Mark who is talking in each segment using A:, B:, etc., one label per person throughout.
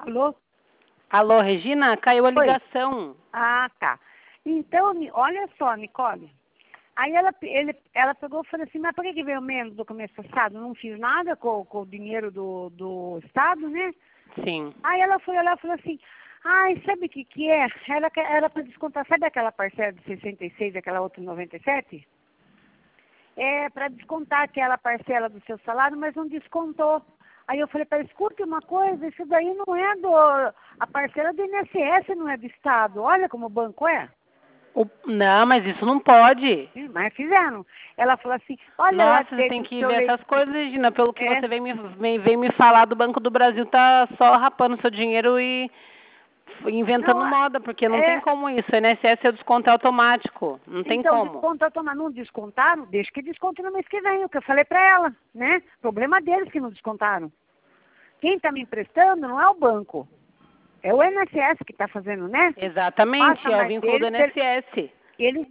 A: Alô?
B: Alô, Regina? Caiu a
A: Oi.
B: ligação.
A: Ah, tá. Então, olha só, Nicole. Aí ela pegou e falou assim, mas por que veio menos do começo passado? Não fiz nada com o dinheiro do Estado, né?
B: Sim.
A: Aí ela foi olhar e falou assim, ai, sabe o que é? Ela para descontar, sabe aquela parcela de 66 e aquela outra de 97? É para descontar aquela parcela do seu salário, mas não descontou. Aí eu falei para ela, escute uma coisa, isso daí não é a parcela do INSS não é do Estado. Olha como o banco é.
B: Não, mas isso não pode.
A: Sim, mas fizeram. Ela falou assim, olha lá
B: Nossa, você
A: dentro
B: tem
A: do
B: que
A: seu
B: ver
A: leite.
B: essas coisas, Regina. Pelo que
A: É,
B: você vem me falar do Banco do Brasil, tá só rapando seu dinheiro e inventando
A: não,
B: moda, porque não tem
A: é,
B: como isso. O INSS é o desconto é automático. Não tem
A: então,
B: como.
A: desconto automático, não descontaram, deixa que desconte no mês que vem, o que eu falei para ela, né? Problema deles que não descontaram. Quem está me emprestando não é o banco, é o INSS que está fazendo, né?
B: Exatamente,
A: Passa
B: é o
A: mais
B: vínculo do
A: deles,
B: INSS.
A: eles,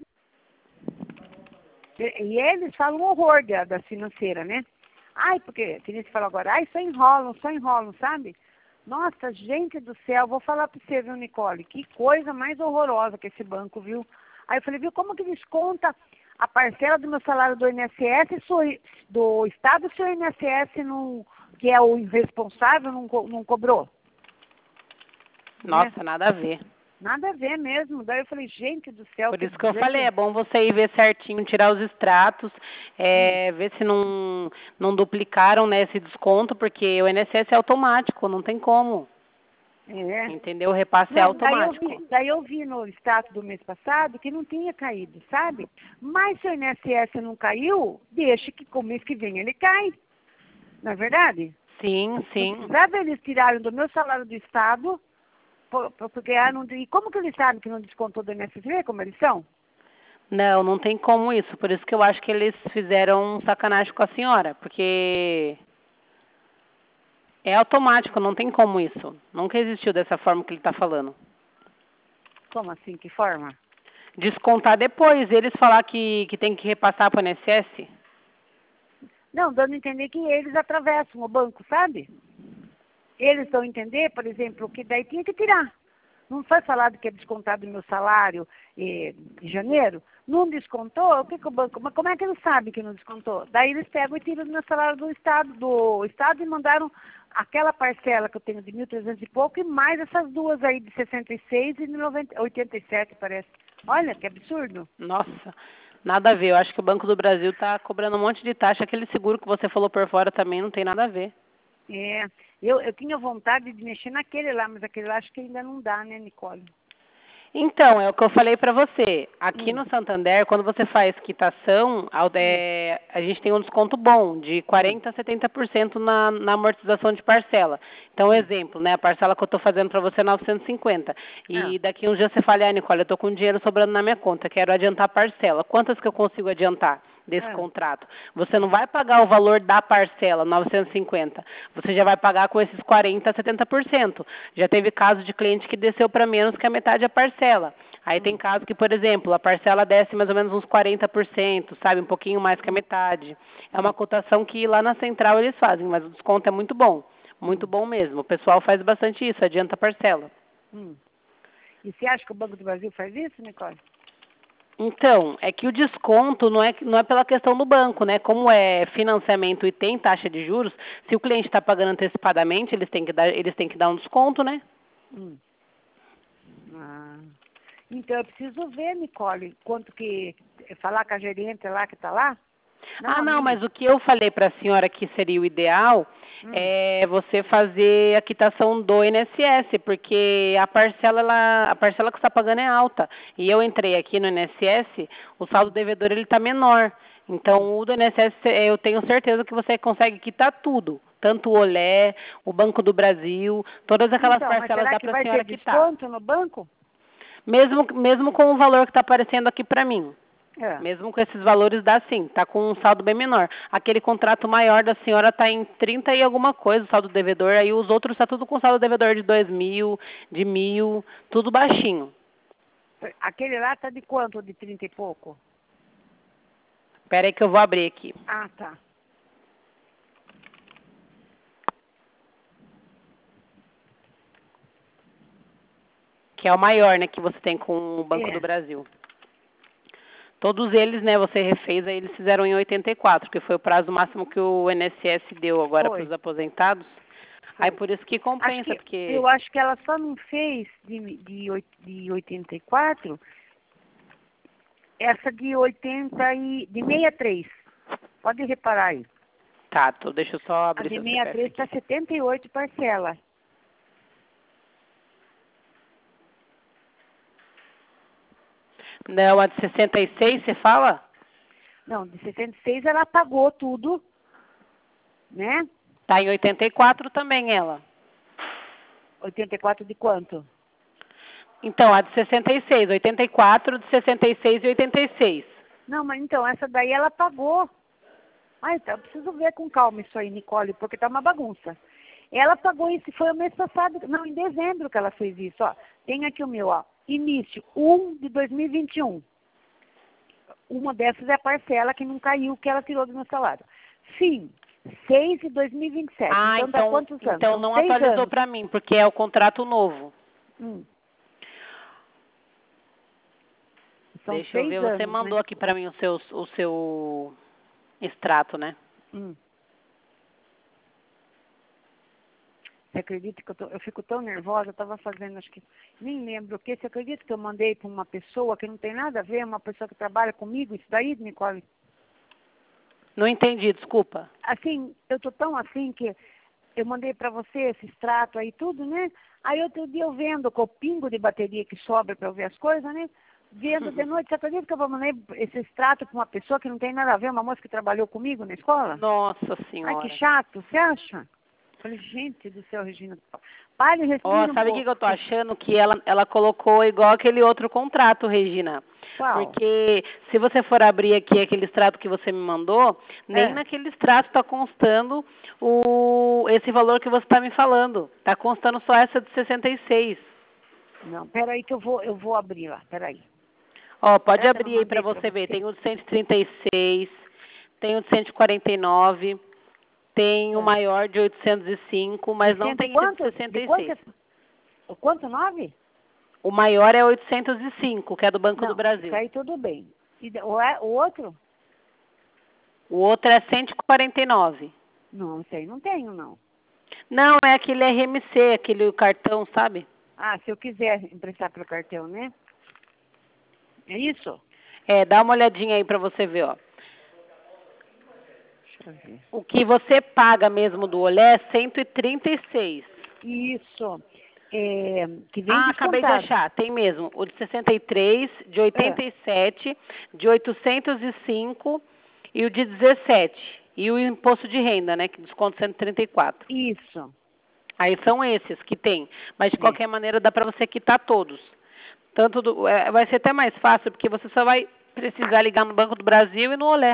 A: e eles falam horror da financeira, né? Ai, porque, que nem você falou agora, ai, só enrolam, sabe? Nossa, gente do céu, vou falar para você, viu, Nicole? Que coisa mais horrorosa que esse banco, viu? Aí eu falei, viu, como que desconta a parcela do meu salário do INSS, do Estado, se o INSS, não, que é o responsável, não cobrou? Né?
B: Nossa, nada a ver.
A: Nada a ver mesmo. Daí eu falei, gente do céu,
B: Por
A: quer
B: isso que eu
A: dizer
B: falei,
A: que...
B: é bom você ir ver certinho, tirar os extratos, ver se não duplicaram, né, esse desconto, porque o INSS é automático, não tem como.
A: É.
B: Entendeu? O repasse é
A: Não,
B: automático.
A: daí eu vi no status do mês passado que não tinha caído, sabe? Mas se o INSS não caiu, deixa que com o mês que vem ele cai. Não é verdade?
B: Sim,
A: Não
B: sim.
A: precisava eles tirarem do meu salário do Estado, porque não, e como que eles sabem que não descontou do INSS? Vê como eles são?
B: Não, não tem como isso. Por isso que eu acho que eles fizeram um sacanagem com a senhora, porque é automático, não tem como isso. Nunca existiu dessa forma que ele está falando.
A: Como assim? Que forma?
B: Descontar depois, eles falar que tem que repassar para o INSS.
A: Não, dando a entender que eles atravessam o banco, sabe? Eles dão a entender, por exemplo, que daí tinha que tirar. Não foi falado que é descontado do meu salário em janeiro? Não descontou? O que o banco... Mas como é que eles sabem que não descontou? Daí eles pegam e tiram do meu salário do Estado e mandaram aquela parcela que eu tenho de 1.300 e pouco e mais essas duas aí de 66 e de 87, parece. Olha, que absurdo.
B: Nossa, nada a ver. Eu acho que o Banco do Brasil está cobrando um monte de taxa. Aquele seguro que você falou por fora também não tem nada a ver.
A: É, eu tinha vontade de mexer naquele lá, mas aquele lá acho que ainda não dá, né, Nicole?
B: Então, é o que eu falei para você. Aqui
A: Hum,
B: no Santander, quando você faz quitação,
A: hum,
B: a gente tem um desconto bom, de
A: hum,
B: 40% a 70% na amortização de parcela. Então,
A: hum.
B: exemplo, né? A parcela que eu estou fazendo para você é 950.
A: Ah,
B: E daqui uns dias você fala, Nicole, eu estou com dinheiro sobrando na minha conta, quero adiantar a parcela. Quantas que eu consigo adiantar desse
A: ah.
B: contrato? Você não vai pagar o valor da parcela, 950. Você já vai pagar com esses 40% a 70%. Já teve caso de cliente que desceu para menos que a metade da parcela. Aí tem caso que, por exemplo, a parcela desce mais ou menos uns 40%, sabe? Um pouquinho mais que a metade. É uma cotação que lá na central eles fazem, mas o desconto é muito bom. Muito bom mesmo. O pessoal faz bastante isso, adianta a parcela.
A: Hum. E você acha que o Banco do Brasil faz isso, Nicole?
B: Então, é que o desconto não é pela questão do banco, né? Como é financiamento e tem taxa de juros, se o cliente está pagando antecipadamente, eles têm que dar um desconto, né?
A: Hum. Ah. Então eu preciso ver, Nicole, quanto que falar com a gerente lá que está lá? Não
B: Ah,
A: a
B: não,
A: minha.
B: mas o que eu falei para a senhora que seria o ideal
A: Hum.
B: é você fazer a quitação do INSS, porque a parcela que você está pagando é alta. E eu entrei aqui no INSS, o saldo devedor ele está menor. Então, o do INSS, eu tenho certeza que você consegue quitar tudo. Tanto o Olé, o Banco do Brasil, todas aquelas
A: Então, mas
B: parcelas
A: será
B: dá
A: que
B: para a
A: vai ter
B: senhora quitar.
A: desconto no banco?
B: Mesmo com o valor que está aparecendo aqui para mim.
A: É.
B: Mesmo com esses valores dá sim, tá com um saldo bem menor. Aquele contrato maior da senhora está em 30 e alguma coisa, o saldo devedor, aí os outros tá tudo com saldo devedor de 2.000, de 1.000, tudo baixinho.
A: Aquele lá tá de quanto? De 30 e pouco?
B: Espera aí que eu vou abrir aqui.
A: Ah, tá.
B: Que é o maior, né, que você tem com o Banco do Brasil. Todos eles, né, você refez, aí eles fizeram em 84, que foi o prazo máximo que o INSS deu agora para os aposentados.
A: Foi.
B: Aí por isso que compensa, porque...
A: Eu acho que ela só não fez de 84, essa de 80 e... de 63. Pode reparar aí.
B: Tá, deixa eu só
A: A
B: abrir
A: de
B: seu
A: 63
B: CPF
A: está 78 parcelas.
B: Não, a de 66, você fala?
A: Não, de 66 ela pagou tudo, né?
B: Tá em 84 também ela.
A: 84 de quanto?
B: Então, a de 66, 84, de 66 e 86.
A: Não, mas então, essa daí ela pagou. Ah, então, eu preciso ver com calma isso aí, Nicole, porque tá uma bagunça. Ela pagou isso, foi o mês passado, não, em dezembro que ela fez isso, ó. Tem aqui o meu, ó, início, 1 de 2021. Uma dessas é a parcela que não caiu, que ela tirou do meu salário. Fim, 6 de 2027.
B: Ah,
A: Então, dá quantos anos?
B: então
A: São
B: não
A: 6
B: atualizou
A: anos.
B: para mim, porque é o contrato novo.
A: São
B: Deixa eu
A: 6
B: ver, você
A: anos,
B: mandou
A: né?
B: aqui para mim o seu extrato, né?
A: Você acredita que eu fico tão nervosa, eu estava fazendo, acho que, nem lembro o que, você acredita que eu mandei para uma pessoa que não tem nada a ver, uma pessoa que trabalha comigo, isso daí, Nicole?
B: Não entendi, desculpa.
A: Assim, eu tô tão assim que eu mandei para você esse extrato aí tudo, né? Aí outro dia eu vendo com o pingo de bateria que sobra para eu ver as coisas, né? Vendo de noite, você acredita que eu mandei esse extrato para uma pessoa que não tem nada a ver, uma moça que trabalhou comigo na escola?
B: Nossa
A: Ai, que
B: Senhora.
A: chato, você acha? Falei, gente do céu, Regina, pare e respira
B: Ó,
A: um
B: sabe o
A: pouco.
B: que eu tô achando? Que ela colocou igual aquele outro contrato, Regina.
A: Qual?
B: Porque se você for abrir aqui aquele extrato que você me mandou, nem naquele extrato está constando esse valor que você está me falando. Está constando só essa de 66.
A: Não, peraí que eu vou abrir lá, peraí.
B: Ó, pode
A: Será que eu não
B: abrir aí para
A: mandei pra
B: você ver.
A: você?
B: Tem o de 136, tem o de 149, tem o maior de 805, mas
A: De
B: não
A: cento e
B: tem esse de
A: quanto? De quanto?
B: 66.
A: O quanto, 9?
B: O maior é 805, que é do Banco do
A: Não,
B: Brasil.
A: isso aí tudo bem. E o outro?
B: O outro é 149.
A: Não, isso aí não tenho, não.
B: Não, é aquele RMC, aquele cartão, sabe?
A: Ah, se eu quiser emprestar pelo cartão, né? É isso?
B: É, dá uma olhadinha aí pra você ver, ó.
A: Deixa eu ver.
B: O que você paga mesmo do Olé é 136.
A: Isso. É, que vem
B: Ah, acabei de
A: descontado.
B: achar, tem mesmo. O de 63, de 87, de 805 e o de 17. E o imposto de renda, né, que desconta 134.
A: Isso.
B: Aí são esses que tem. Mas de qualquer maneira dá para você quitar todos. Vai ser até mais fácil, porque você só vai precisar ligar no Banco do Brasil e no Olé.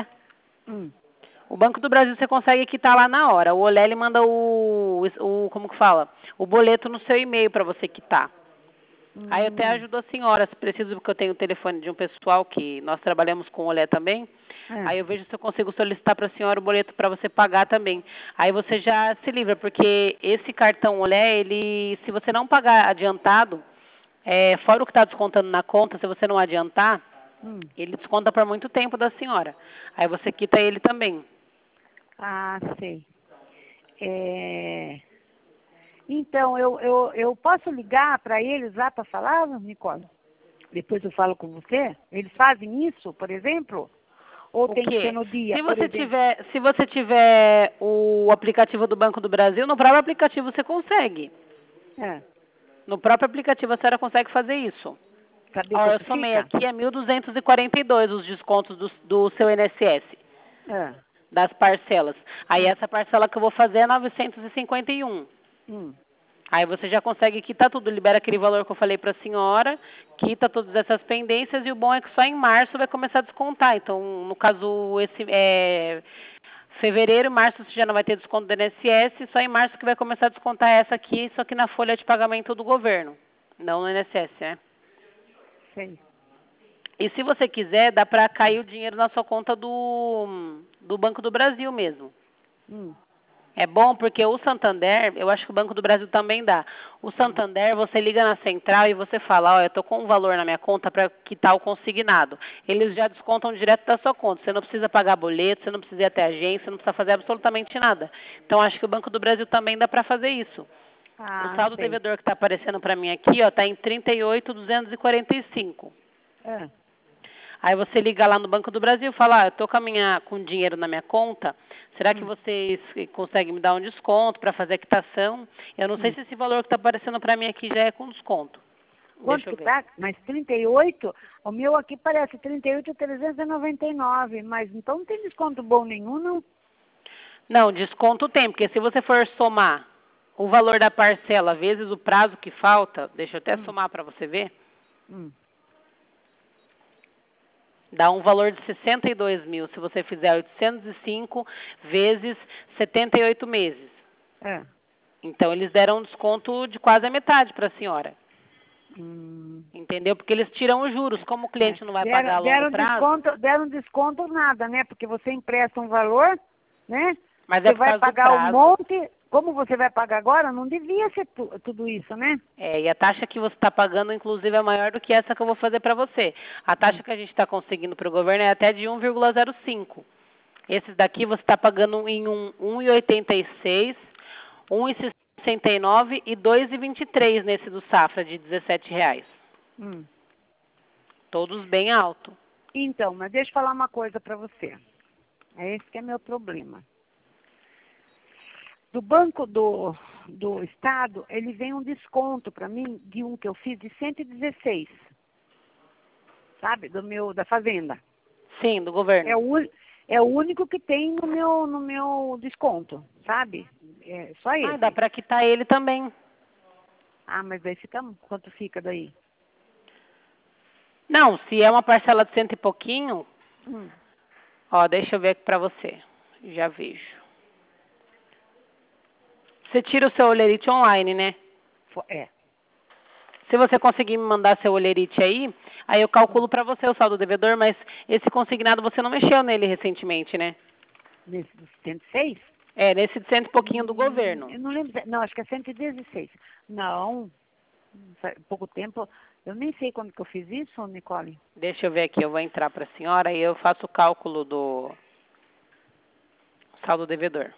B: O Banco do Brasil você consegue quitar lá na hora. O Olé ele manda como que fala? O boleto no seu e-mail para você quitar. Aí eu até ajudo a senhora, se precisa, porque eu tenho o telefone de um pessoal que nós trabalhamos com o Olé também. Aí eu vejo se eu consigo solicitar para a senhora o boleto para você pagar também. Aí você já se livra, porque esse cartão Olé, ele, se você não pagar adiantado, fora o que está descontando na conta, se você não adiantar, ele desconta por muito tempo da senhora. Aí você quita ele também.
A: Ah, sei. Então, eu posso ligar para eles lá para falar, Nicole? Depois eu falo com você? Eles fazem isso, por exemplo? Ou tem que ser no dia, por exemplo?
B: Se você tiver o aplicativo do Banco do Brasil, no próprio aplicativo você consegue. No próprio aplicativo a senhora consegue fazer isso.
A: Cadê
B: Ó, eu
A: quanto
B: somei
A: fica?
B: aqui, é 1.242 os descontos do seu INSS, das parcelas. Aí essa parcela que eu vou fazer é 951. Aí você já consegue quitar tudo, libera aquele valor que eu falei para a senhora, quita todas essas pendências e o bom é que só em março vai começar a descontar. Então, no caso, fevereiro, março você já não vai ter desconto do INSS, só em março que vai começar a descontar essa aqui, só que na folha de pagamento do governo, não no INSS, né?
A: Sei.
B: E se você quiser, dá para cair o dinheiro na sua conta do Banco do Brasil mesmo. É bom porque o Santander, eu acho que o Banco do Brasil também dá. O Santander, você liga na central e você fala, ó, eu tô com um valor na minha conta para quitar o consignado. Eles já descontam direto da sua conta. Você não precisa pagar boleto, você não precisa ir até a agência, você não precisa fazer absolutamente nada. Então, acho que o Banco do Brasil também dá para fazer isso. O
A: Ah,
B: saldo
A: sei.
B: devedor que está aparecendo para mim aqui, ó, tá em 38.245.
A: É.
B: Aí você liga lá no Banco do Brasil e fala, eu tô com dinheiro na minha conta, será que vocês conseguem me dar um desconto para fazer a quitação? Eu não sei se esse valor que está aparecendo para mim aqui já é com desconto.
A: Quanto
B: Deixa eu
A: que
B: ver.
A: tá? Mas 38? O meu aqui parece 38.399, mas então não tem desconto bom nenhum, não?
B: Não, desconto tem, porque se você for somar o valor da parcela vezes o prazo que falta, deixa eu até somar para você ver,
A: Hum.
B: dá um valor de 62 mil se você fizer 805 vezes 78 meses.
A: É.
B: Então, eles deram um desconto de quase a metade para a senhora.
A: Hum.
B: Entendeu? Porque eles tiram os juros. Como o
A: É.
B: cliente não vai pagar a longo prazo,
A: Deram desconto nada, né? Porque você empresta um valor, né?
B: mas é
A: Você
B: por
A: vai
B: causa do
A: pagar um
B: prazo.
A: monte. Como você vai pagar agora, não devia ser tudo isso, né?
B: É, e a taxa que você está pagando, inclusive, é maior do que essa que eu vou fazer para você. A taxa que a gente está conseguindo para o governo é até de 1,05. Esses daqui você está pagando em 1,86, 1,69 e 2,23 nesse do Safra de R$ 17.
A: Hum.
B: Todos bem alto.
A: Então, mas deixa eu falar uma coisa para você. É esse que é meu problema. Do Banco do Estado, ele vem um desconto para mim de um que eu fiz de 116, sabe? Da Fazenda.
B: Sim, do governo.
A: É o único que tem no meu desconto, sabe? É só
B: Ah, dá
A: esse.
B: para quitar ele também.
A: Ah, mas aí fica, quanto fica daí?
B: Não, se é uma parcela de cento e pouquinho,
A: Hum.
B: ó, deixa eu ver aqui pra você. Já vejo. Você tira o seu olerite online, né?
A: É.
B: Se você conseguir me mandar seu olerite aí eu calculo pra você o saldo devedor, mas esse consignado você não mexeu nele recentemente, né?
A: Nesse dos 106?
B: É, nesse de cento e pouquinho do governo.
A: Eu não lembro. Não, acho que é 116. Não, faz pouco tempo. Eu nem sei quando que eu fiz isso, Nicole.
B: Deixa eu ver aqui, eu vou entrar pra senhora e eu faço o cálculo do saldo devedor.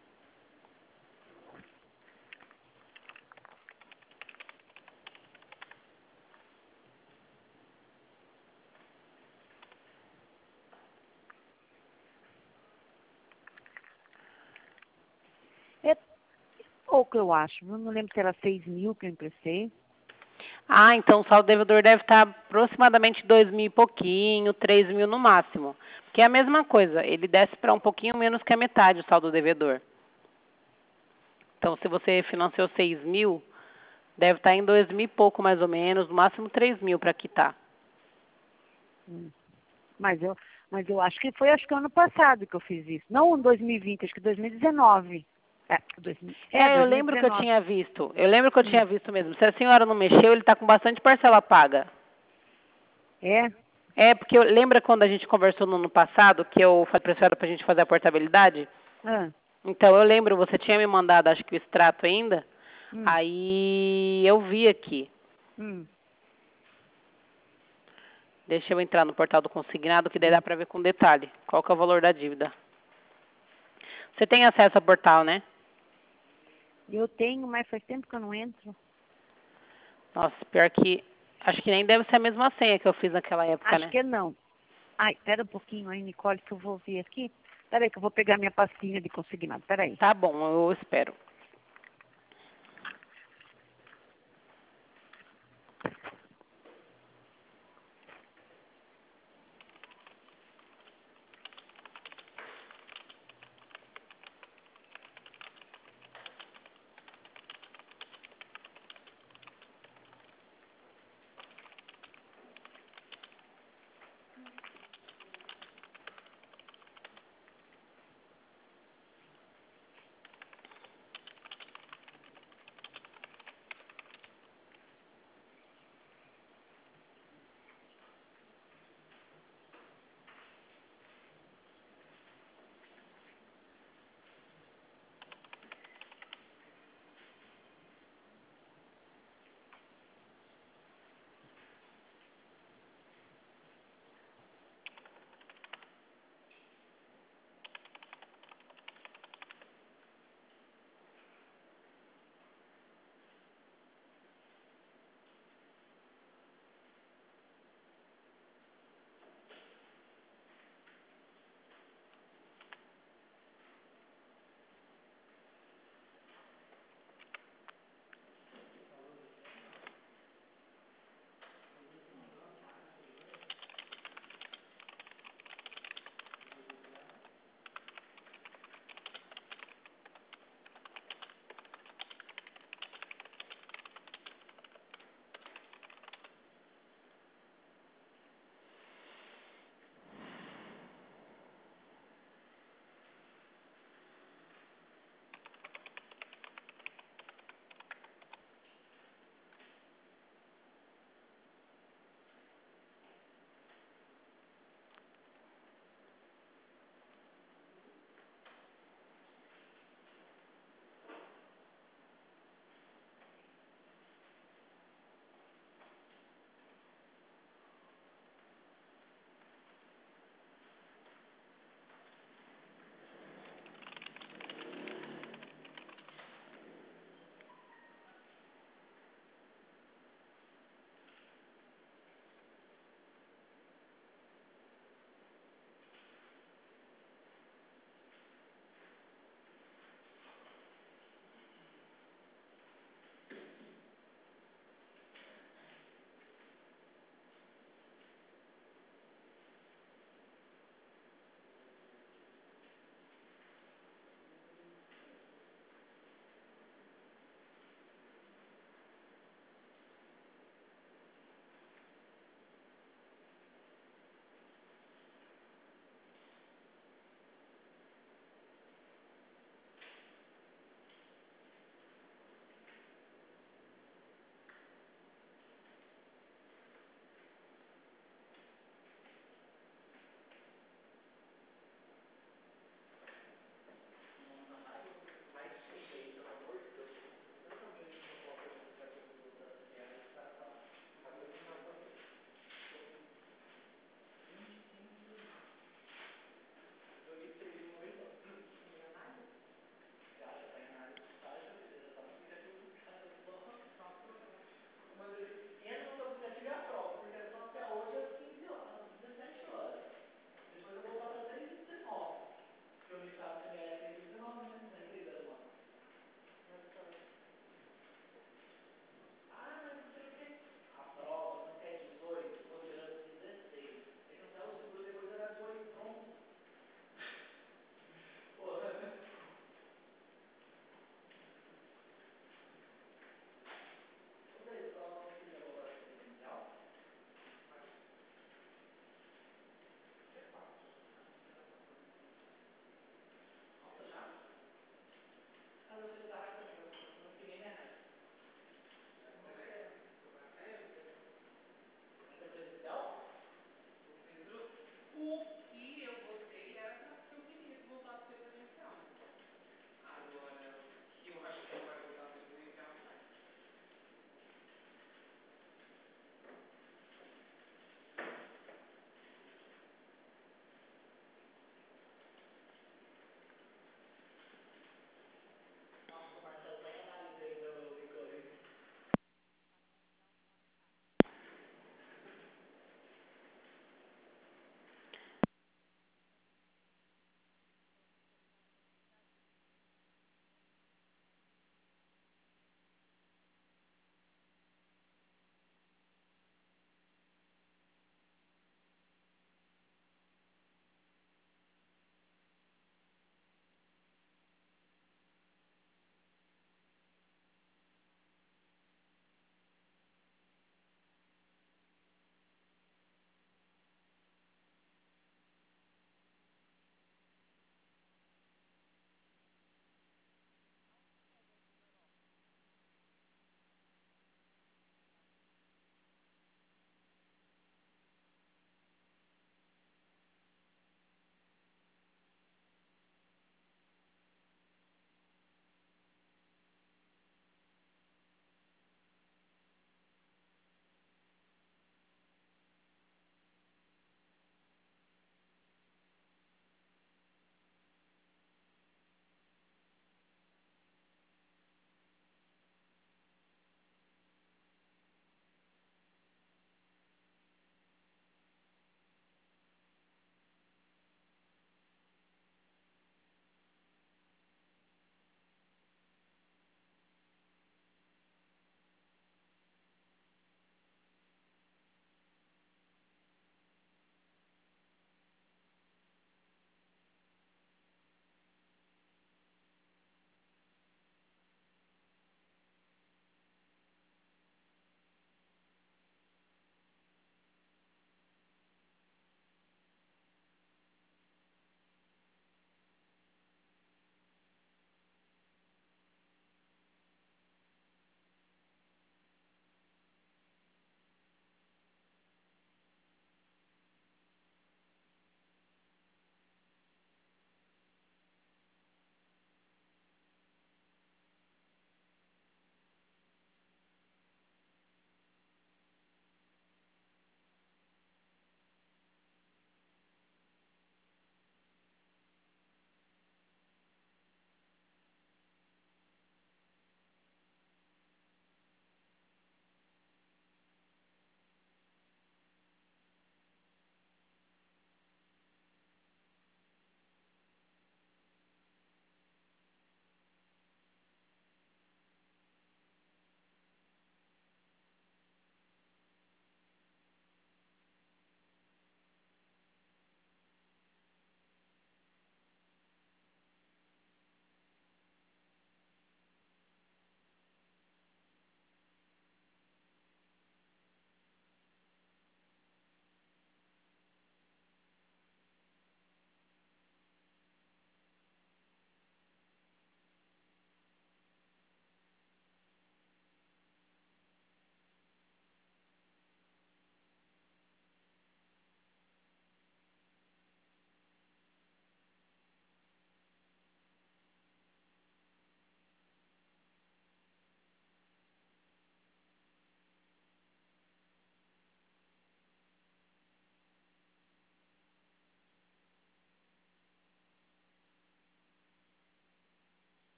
A: É pouco, eu acho. Eu não lembro se era 6 mil que eu emprestei.
B: Ah, então o saldo devedor deve estar aproximadamente 2.000 e pouquinho, 3.000 no máximo. Que é a mesma coisa, ele desce para um pouquinho menos que a metade o saldo devedor. Então, se você financiou 6.000, deve estar em 2.000 e pouco mais ou menos, no máximo 3.000 para quitar.
A: Hum. Mas eu acho que ano passado que eu fiz isso. Não em 2020, acho que 2019.
B: Eu lembro que eu
A: 2019.
B: tinha visto. Eu lembro que eu tinha visto mesmo. Se a senhora não mexeu, ele está com bastante parcela paga.
A: É?
B: É, porque lembra quando a gente conversou no ano passado, que eu falei para a senhora para a gente fazer a portabilidade?
A: Ah,
B: Então, eu lembro, você tinha me mandado, acho que o extrato ainda.
A: hum,
B: Aí, eu vi aqui.
A: hum.
B: Deixa eu entrar no portal do consignado, que daí dá para ver com detalhe. Qual que é o valor da dívida. Você tem acesso ao portal, né?
A: Eu tenho, mas faz tempo que eu não entro.
B: Nossa, pior que... Acho que nem deve ser a mesma senha que eu fiz naquela época,
A: Acho
B: né?
A: que não. Ai, espera um pouquinho aí, Nicole, que eu vou ver aqui. Espera aí que eu vou pegar minha pastinha de consignado. Espera aí.
B: Tá bom, eu espero.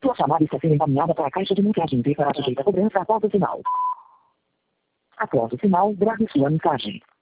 C: Sua chamada está sendo encaminhada para a caixa de mensagem e será sujeita a cobrança após o sinal. Após o sinal, grave sua mensagem.